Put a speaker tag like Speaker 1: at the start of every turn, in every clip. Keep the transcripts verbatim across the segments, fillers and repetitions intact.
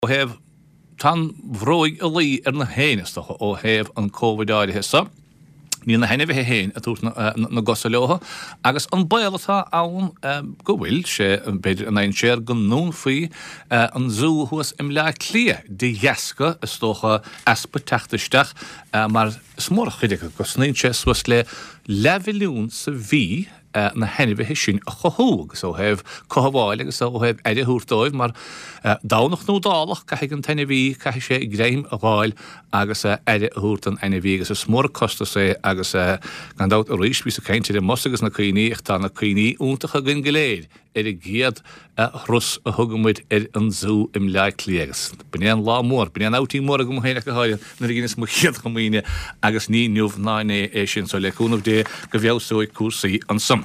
Speaker 1: ó heh tan bhróig a lí ar na héanastocha ó heh an COVID hesa. Ní na henne bheit héin a dút na gosa leotha, agus an bailatá ann go bhfuil sé beidir an ein sér go nún faoi an zú thuas im le clia de dheasca is tócha aspa teachtaisteach mar smór chuidecha go sníonn sé suas le levilún sa bhí na henne bheit sin a chothúg, so heh cohabháil agus ó heh eidir thuúrtóibh mar dánach nó dálach caithigh an taine bhí caithigh sé i gréim a gháil agus eidir thuúrt an aine bhí agus a smór costa sé agus gan dát a ríis bhí sa caiinte de mos agus na cuoine ach tá na cuoine úntacha gin goléid ar i géad thrus a thugamid ar an zú im le clíagas. Bine an lá mór, bine an átíí mór a go héine go háir na gine mo chiad chomíine agus ní nuamh náine é sin so leúnmh dé go bheabhsúigh cuasaí an sam.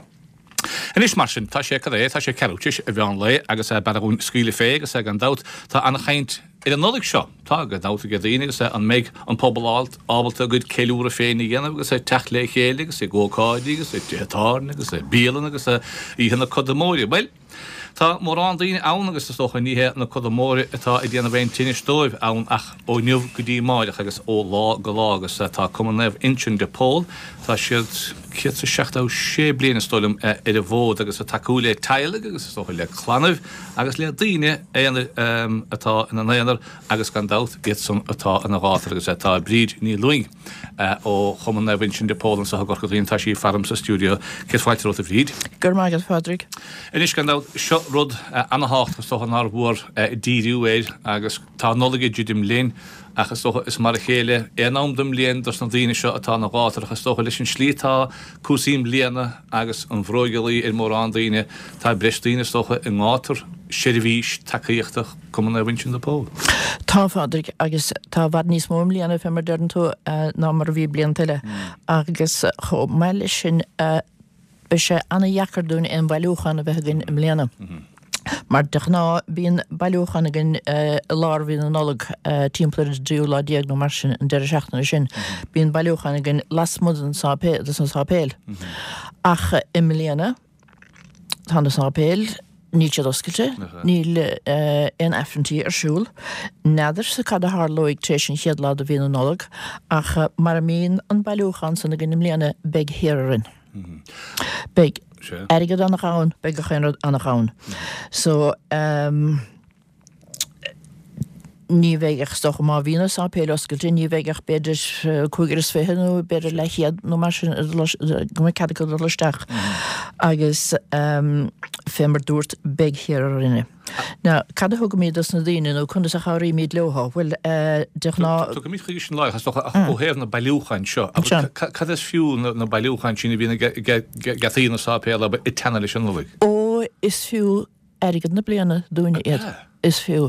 Speaker 1: En is mar sin tá sé cadé tá sé ceútis a bhean le agus e barún scíle fégus ag an dat tá anna chaint ar an nodig seo tá go dáta go dtíine agus an méid an pobalált ábalta go ceúra féinna dhéanamh agus é techt le chéala agus é ggóáidí agus é détarna agus é bíalan agus í hena codamóide. Well, tá mór an daoine ann agus is tócha níthe na codamóide atá i dhéanana bhéin tíine stóibh ann ach ó nniuh go dtí máideach agus ó lá go lá agus tá cuman neh intin de pól tá siad Kiet sa seachta sé bliana stolum ar a bhód agus a takeúla teilig agus is tócha le chlanamh agus le daoine éana atá in an éanaar agus gan dát get san atá in a gátar agus atá bríd ní luing ó chuman neh intin de pól an sa go go dtíon tá sí farm sa stúdio cé fáitir a bhríd.
Speaker 2: Gur maigad Fádric.
Speaker 1: Inis gan dát seo rud anna hácht gus tócha nar bhór díriú éid agus tá nólaige dúdim léin agus tócha is mar a chéile éanám dum léon dus na daoine seo atá na gátar agus tócha leis an slítá cúsím léana agus an bhróigealaí ar mór an daoine tá breistíine tócha i ngátar sérvís takeíochtach cum na bhaintin na pól.
Speaker 2: Tá Fádric agus tá bhar níos móm líana fé mar dearn tú ná mar bhí blian tuile agus cho meile sin be sé anna jaacardún in bailúchan a bheit gin im léana. Mar dech ná bíon bailúchan gin lár hín an nolag timpplair dúla diaag nó mar sin an deir seachna sin. Bíon bailúchan gin las mudan sápéil an sápéil. Ach im léana tá na sápéil ní sé oscailte, níl in effrantí ar siúl, neidir sa cad a hárlóig tééis sin chiadlád a bhíon an nolag ach mar míon an bailúchan sanna gin im léana beg héarin. Beg ergad an gáin, beg a chéanrad an gáin. So, um, ní bheigech stocha má bhína sa péil oscailte, ní bheigech beidir cúigur is féhanú beidir le chiad nó mar sin go mé cad go leisteach agus um, fémar dúirt beg héar a rinne. Na, cad a thug míad as na daine nó chun a chaí míad leotha, bhfuil deach ná...
Speaker 1: Tu go míad chuige sin leith, has stocha ó héamh na bailúchain seo. Cad is fiú na bailúchain sin bhína gatíí na sápéil a i tena leis an luig?
Speaker 2: Ó, is fiú erigad na bliana dúine iad. Is fiú.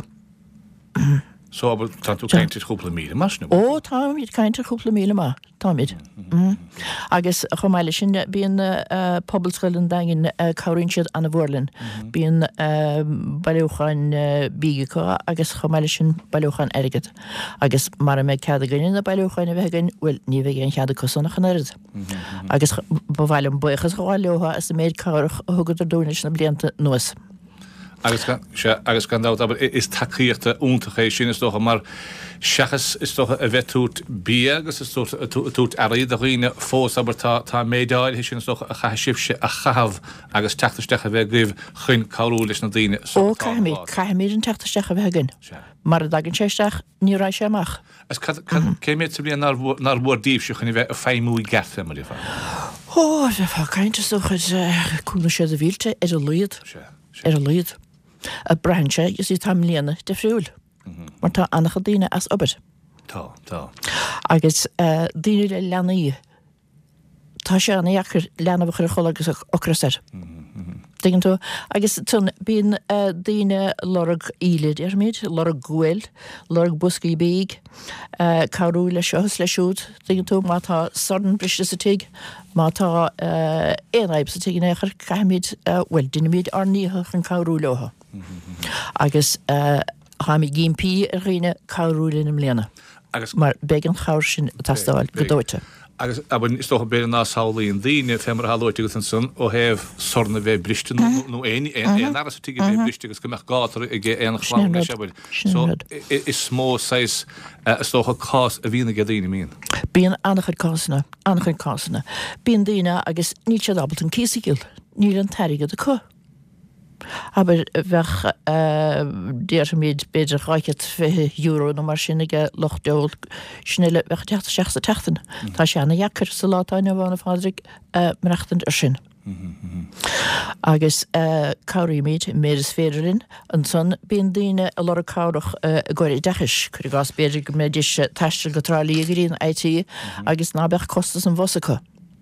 Speaker 1: So aber tá tú caiintear chúpla míle mas nó?
Speaker 2: Ó, tá míad caiintear chúpla míle má, tá míad. Agus chomáile sin bíon pobalscoilen dagin cabhraíonn siad anna bhórlinn. Bíon bailúcháin bígeá agus chomáile sin bailúcháin airgad. Agus mar méid cead a gine na bailúcháin a bheith gin bhfuil ní bheith an chead a cosánna chanarid. Agus bhhail an buchas gháil leotha is méid cabhar thugad ar dúine na blianta nuas.
Speaker 1: Agus gan dát, aber is takeíochta úntachéis sin is tócha mar seachas is tócha a bheith tút bí agus is tút aríd a riine fós aber tá méidáil hí sin is tócha a chaisibse a chahabh agus teachtasteach a bheith gribh chuin cabhrú leis na daine.
Speaker 2: Ó, caiimiid, caiimiid an teachtasteach a bheith gin. Mar a dagin séisteach ní rá sé amach.
Speaker 1: As céimiid sa blion nar bhór díobh se chun bheith a féimúí gerte mar ifá?
Speaker 2: Ó, bheith fá caiinte sochad cúna sé a bhílte ar a luiad. Ar a luiad. A branche is í tam líana de friúil. Mar tá annacha daine as obair.
Speaker 1: Tá, tá.
Speaker 2: Agus daine le leanaí. Tá sé anna iachar leanana bhchar chola agus ocrasar. Dingin tú, agus tún bíon daine lorg ílid ar míid, lorg ghuil, lorg buscaí bíig, cabhrú le seohas le siúd, dingin tú, má tá sardan briste sa tig, má tá éanaib sa tig in éachar caiimiid, well, duine míid ar níoch an cabhrú leotha. Agus ha mi gimpí a riine cabhrú linn am léana. Mar began chair sin tastáil go dóite.
Speaker 1: agus aber is toch be ná sálaí an dtíine femar hallóitigus an sun ó heh sorna bheith briste nó éine é ná tu bheith bristegus go meach gátar i ggé éach chlá sebal. So is smó seis tócha cás a bhína gadíine mín.
Speaker 2: Bíon annachar cásanna, annachar cásanna. Bíon daoine agus ní sé dabalt an císigil, ní an teirigad a chu. Aber bheith déir míid beidir ráicet fé euro na mar sinnige lochdeol snelle bheith teachta seachsa teachtain. Tá sé anna jacar sa látáine bhna fádrig marachtant ar sin. Agus cairí míid méid is féidirlinn an son bíon daoine a lora cáireach a gcuir dechis chuir gás beidir go méidir teistil go trálí gurín I T agus nábeach costas an bhosacha.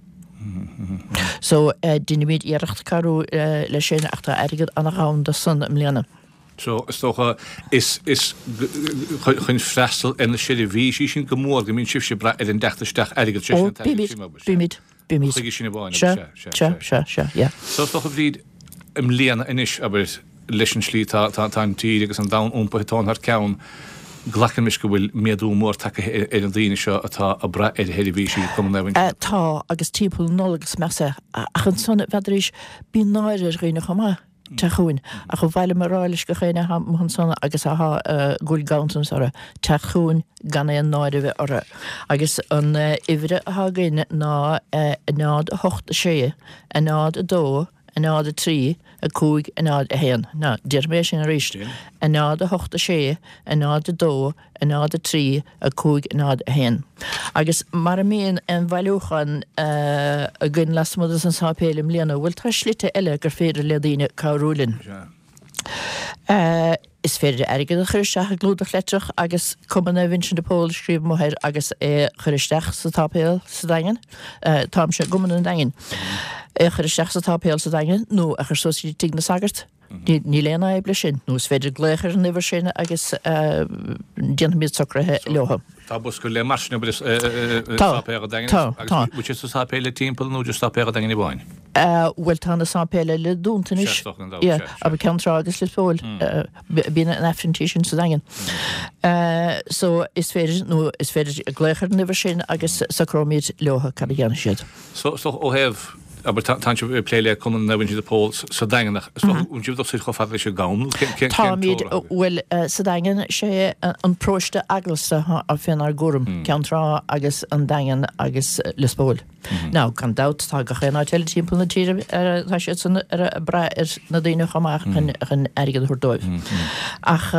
Speaker 2: So dinne míid iirecht carú le sin achta airigad an rán de sun am léana.
Speaker 1: So is toch is is chun freistal in na siad bhí sin go mór go mín sib se bra ar an dechtaisteach airigad sin.
Speaker 2: Bíimiid bíimiid
Speaker 1: sin bháin.
Speaker 2: Se se se, ja.
Speaker 1: So toch a bhríd im léana inis aber leis an slí tá tí agus an dam úmpa tán har ceann glachan mis go bhfuil méadú mór take ar an daoine seo atá a bra ar heidir bhí sin cum nefin.
Speaker 2: Tá agus típul nólagus mesa ach an sonna bheidiréis bí náir ar réine chumá te chuin a go bhile maráilis go chéine ha an sonna agus a gúil gantans ara te chuin gan é an náide bheith ara. Agus an ihre a hagéine ná nád a hocht a sé, a nád a dó, a nád a trí, a cúig a nád a héan. Ná, déir mé sin a ríist. A nád a hocht a sé, a nád a dó, a nád a trí, a cúig a nád a héan. Agus mar a míon an bhailúchan a gyn lasmudas an sápélim léana, bhfuil tá slite eile gur féidir le daoine cáúlinn. Is féidir airigad a chuiristeach a glúdach letrach agus cumanna Vincent de Paul scríb mohair agus é chuiristeach sa tápéil sa daingen. Tám se guman an daingen. É chuiristeach sa tápéil sa daingen, nó a chur sósí tigna sagart. Ní léana é bli sin, nó is féidir gléchar an iver sin agus déana míad socrathe leotha.
Speaker 1: Tá bus go le marsna bris sápéir a daingen. Tá. Bú sé sápéile timppel nó just sápéir a daingen i bháin.
Speaker 2: Bhfuil tá na sápéile le dúntanis. Ja, aber ceanrá agus le fóil bína an efrintí sin sa daingen. So is féidir nó is féidir a gléchar an iver sin agus sacrómíad leotha cad a dhéana siad.
Speaker 1: So ó heh aber tan se pléile kun na Vincent de Paul sa dagenach. So unjú doch sig chofa se gaun.
Speaker 2: Tá míid bhfuil sa dagen sé an próiste aglasta a fin ar gom ceanrá agus an dagen agus lespóil. Ná gan dat tá go chéna teletímpel na tíre tá sé san ar a bra ar na daine chamach chun airigad thuirdóibh. Ach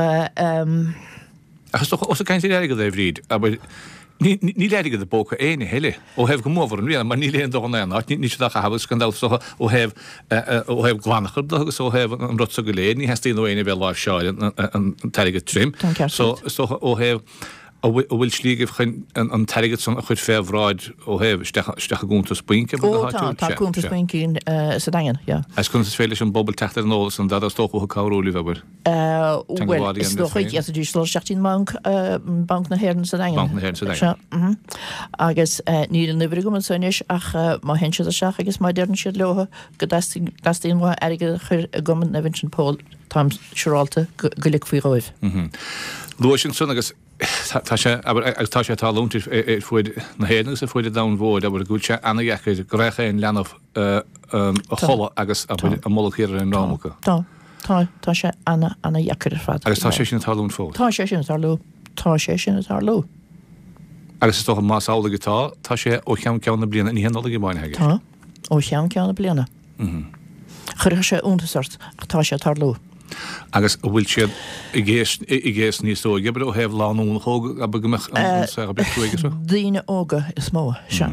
Speaker 1: Agus toch os kein airigad é bhríd, aber Ní leidige de boke éine hele ó hef gomóver an mar ní leon do an ní a ha skandal so ó hef ó hef glanachar agus ó hef an rot go léin, ní hestí nó éine bhe lá seáil an teige trim. So ó hef ó bhfuil slígah chun an teigad san a chud féhráid ó heh stecha gúnta spinke
Speaker 2: Tá gúnta spinkin sa dagen, ja.
Speaker 1: Es kun féile an bobbel techt an nólas an dat stocha cáúlí weber.
Speaker 2: Well, is doch ik yes dí sló seachtín bank bank na herden sa dagen.
Speaker 1: Bank na herden sa dagen.
Speaker 2: Agus ní an nivri gom an sonis ach má hense a seach agus má derden siad leha go dastíon bhá aige chur goman na Vincent Paul tám seráalta golik fao roih.
Speaker 1: Lu sin sun agus tá sé tá sé tá lúntir fuid na héanagus a fuide damhóid, aber gúil se anna dhecha gorécha an leanamh a chola agus a molachéar an rámacha.
Speaker 2: Tá tá tá sé anna anna dheachar ar fad.
Speaker 1: Agus tá sé sin talún fód.
Speaker 2: Tá sé sin tar lú, tá sé sin tar lú.
Speaker 1: Agus is toch an más álaige tá, tá sé ó chean ceanna bliana ní héanaige báin heige.
Speaker 2: Tá ó chean ceanna bliana. Chur sé úntasart ach tá sé tar lú.
Speaker 1: Agus bhfuil siad i ggéas níos ó gebar ó heh láún hóga a goach an beige so?
Speaker 2: Díine óga is mó se.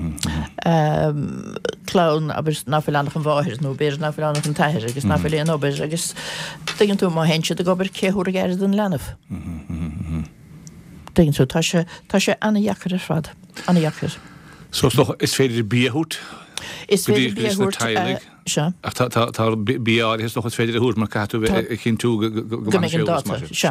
Speaker 2: Clán aber náfi annach an bháir nó béir náfi annach an tair agus náfi léon óbeir agus daginn tú má hense a gobar céúra gairid an lenah. Daginn tú tá sé anna dheachar ar fad, anna dheachar.
Speaker 1: So is féidir bíút?
Speaker 2: Is féidir bíút se.
Speaker 1: Tá bíáir is nog féidir húr mar catú cinn tú
Speaker 2: go mé an dáta se.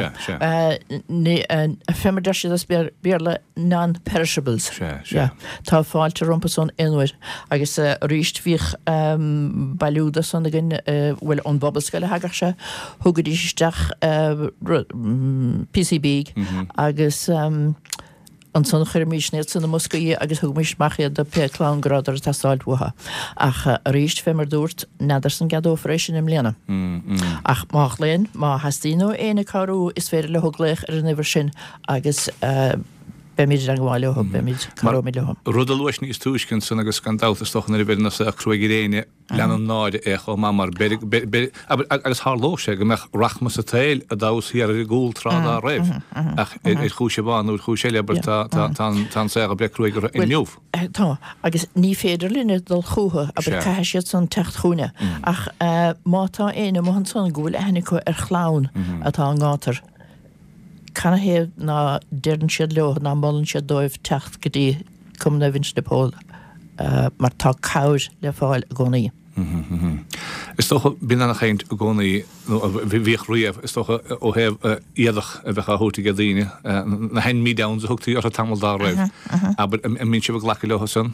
Speaker 2: Femar deisi as béle non-perishables. Tá fáilte rompasón inhair agus ríist bhíoch bailúda san gin bhfuil an bobbelscoile hagach se thugadíisteach P C B agus an son chirmísnéad san na Moscaí agus thugmis machia de pelán gradar tásáiltha. Ach a ríist fémar dúirt nadidir san gadó freisin im léana. Ach máach léon má hastíú éana carú is féidir le thugléich ar an idir sin agus be míid an gháile ho be míid caró mí leham.
Speaker 1: Rudalúis níos túiscin san agus scandátas na bhna a cruig réine lean náide éch ó má mar agus háló sé go meach rachmas a tail a dás hiar a gúil trád a raibh ach é chúise bháinú chúise sé lebar tá sé a bre cruigur in nniuh.
Speaker 2: Tá agus ní féidir linne dul chuúthe a cai siad san techt chuúne ach mátá éine má an san gúil hena chu ar chlán atá an gátar. Canna héh ná dean siad leo ná mollann siad dóibh techt go dtí cum na vins nepó mar tá cáir le fáil a gcónaí.
Speaker 1: Is toch binnen een geint goni wie groeien is toch o heb eerder we gaan goed gedien na hen me down zo hoekt je tamel daar uit aber een mensje we lakken lo son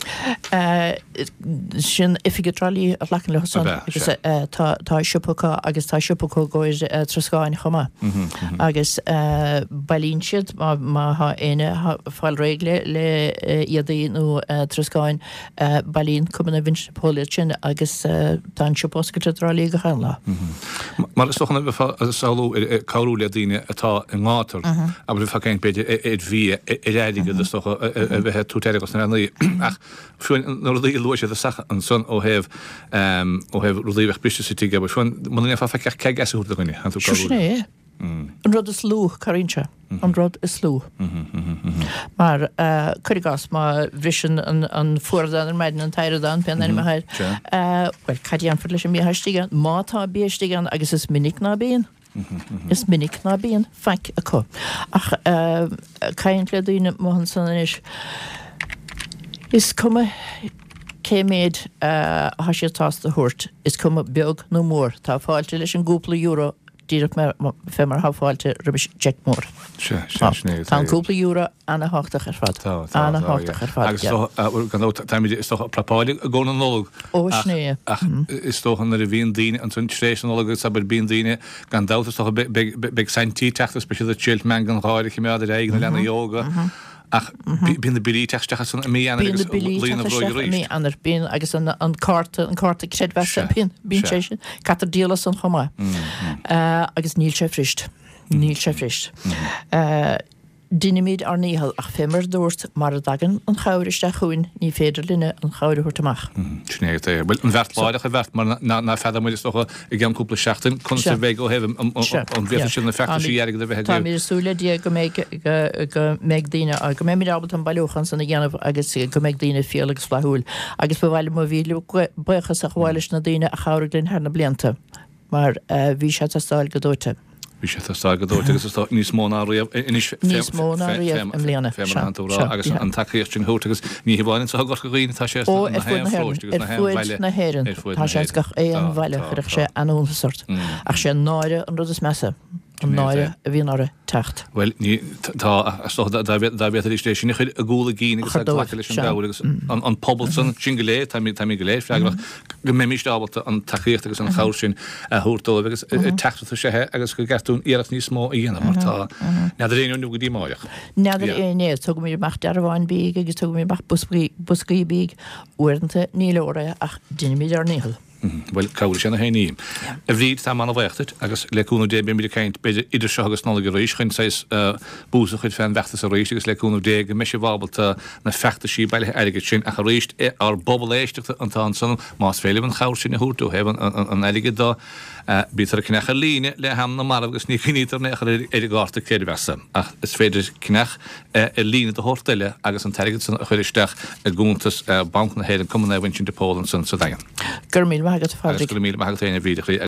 Speaker 2: sin ifigetrali a lakken lo son tá tá sipoka agus tá sipoka gois troskáin choma agus balínsiid ma ma ha ene fáil regle le iadí nó troskáin balín cum na vinse polin agus dan siopóscate drálí go chala.
Speaker 1: Mar is toch een salú carú le díine atá an gátar a bfu céint beidir é bhí i réidige is toch bheit tútéiregus na naí ach fuin nó dí luise a sacha an son ó heh ó heh rudíh bisití ge fuin man fa fe ce gasú goine an tú
Speaker 2: carú. An rud is lú carínse an rud is lú. Mar chuigas má bhrisin an fuadan an meiden an teiredan pe me haid. Well cadían for leis mí heistigan, mátá bíistigan agus is minic ná bíon. Is minic ná bíon feic a có. Ach caiint le dúine móhan san is. Is cuma céméid a hasisiad tásta thuirt, is cuma beag nó mór, tá fáilte leis an gúpla euro díach fé mar haáilte rubis Jack Moore. Tá cúpla euro anna háach ar fad. Anna háach ar fad.
Speaker 1: Gan is toch prapáide a gona nóg.
Speaker 2: Ó sné.
Speaker 1: Is toch an a bhíon daine an tún trééis ab bíon daine gan dátas toch be saintí teachtas be a chilt me an ráide chiméad a eigen lena yoga. Ach bín de bilí teachsteach san mé an
Speaker 2: mé anar bín agus an carta an carta créad we pin bín sé catar díala san chomá agus níl sé frist níl sé frist. Dynamid ar níhall ach fémar dúirt mar a dagan an chairiste chuin ní féidir linne an chairú thuirtamach.
Speaker 1: Snéir é. Well an bhert a bhert mar ná feda mu is toch i g cúpla seachtain chun sé bheith go heh an bhé sin na fecha síag de bheit.
Speaker 2: Tá mí súla dí go go méid daine a go mé mí ábal an bailúchan san na ggéanamh agus go méid daine fialagus flaúil. agus bhhaile má bhíú buchas a chháiles na daine a chair den hena blianta. Mar bhí se táil go dúirte.
Speaker 1: Vi sé tá go dó agus níos móna riamh
Speaker 2: níos móna riamh am léana
Speaker 1: agus an takeíocht hótagus ní bháin a go goíine tá sé
Speaker 2: na héan tá sé gach é an bhile chuireach sé anúnta sort ach sé náire an rud is measa an náire a bhíon ára techt.
Speaker 1: Well ní tá sin chuid a gúla gíine agus an pobl san sin golé tá mí goléir freagach go méimiiste ábalta an takeíocht agus an chair sin thuúrtó agus teachta sé agus go getún íireach níos mó íana martá neidir réú go dtí máireach.
Speaker 2: Neidir éné tu mí meach dearháin bíg agus tu mí bach buscaí bíg uanta níleóra ach duine mí ar níhall.
Speaker 1: Well cáir sin na héí. A bhríd tá manna bhhachtid agus leúna dé be mí céint beidir idir se agus nála go rééis chun séis búsa chuid fan bhechttas a rééis agus leúna dé go me sé bhábalta na fechtta sí bailile aige sin a réist ar bobbal éisteachta an tá san más féile an chair sin na hútú heb an aige dá bítar a cinecha líne le ham na mar agus ní chinítar nechar idir gáta céir wesa. Ach is féidir cinech i líne a hortaile agus an teigad san a chuiristeach a gúntas bank na héan cum na bhain sin de Poland san sa dagan.
Speaker 2: Gur mí mágad fáil.
Speaker 1: Gur mí mágad éana bhíidir